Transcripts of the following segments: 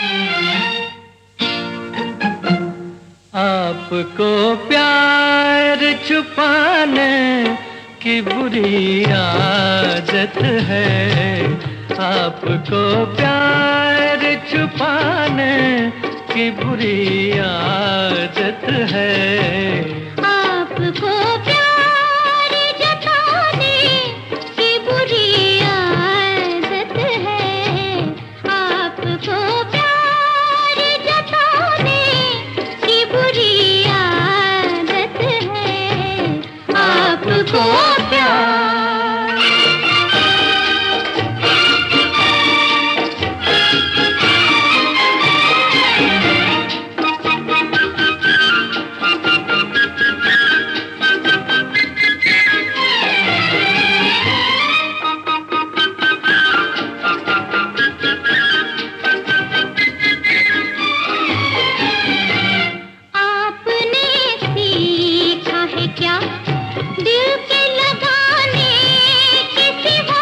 आपको प्यार छुपाने की बुरी आदत है। आपको प्यार छुपाने की बुरी आदत है। आपको प्यार जताने की बुरी आदत है। आपको प्यार जताने की बुरी आदत है। आपको क्या दिल के लगाने के सिवा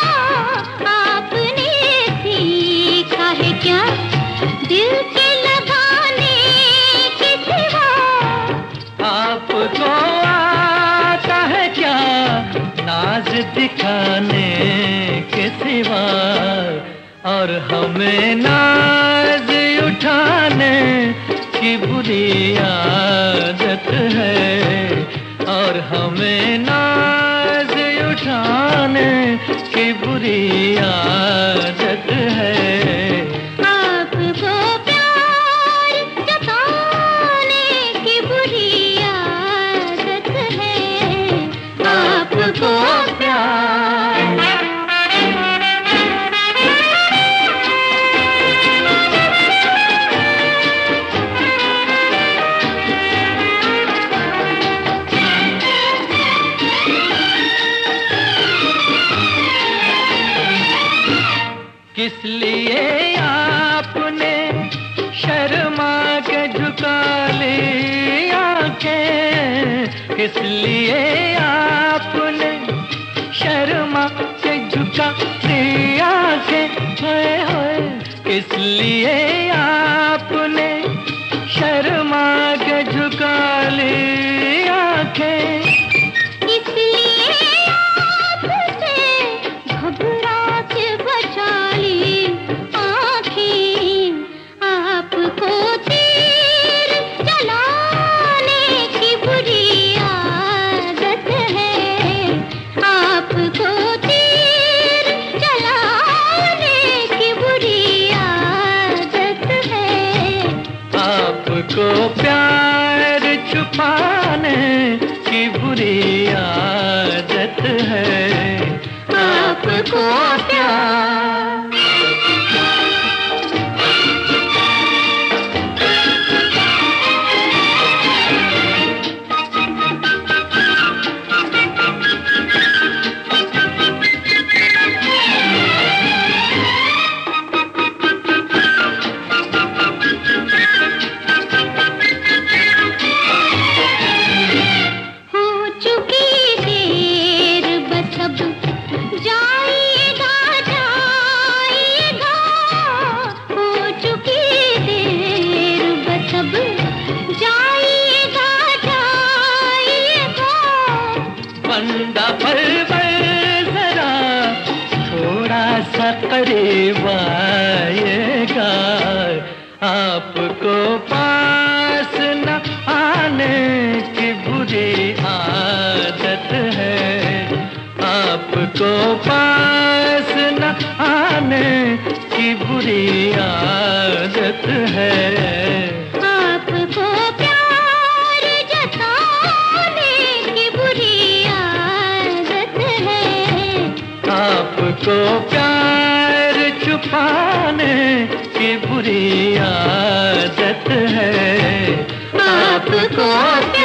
आपने सीखा है क्या? दिल के लगाने के सिवा आपको आता है क्या नाज दिखाने के सिवा? और हमें नाज उठाने की बुरी आदत है। और हमें नाज उठाने की बुरी आदत है। आपको प्यार जताने की बुरी आदत है। आपको किस लिए आपने शर्मा के झुका ली आंखें? किस लिए आपने शर्मा के झुका ली आंखें? होए होए किस लिए आपने शर्मा के झुका ली आंखें? आपको प्यार छुपाने की बुरी आदत है। आपको प्यार बंदा पल जरा थोड़ा सा करीब आएगा। आपको पास न आने की बुरी आदत है। आपको पास न आने की बुरी आदत है। आपको प्यार जताने की बुरी आदत है। आपको प्यार छुपाने की बुरी आदत है। आपको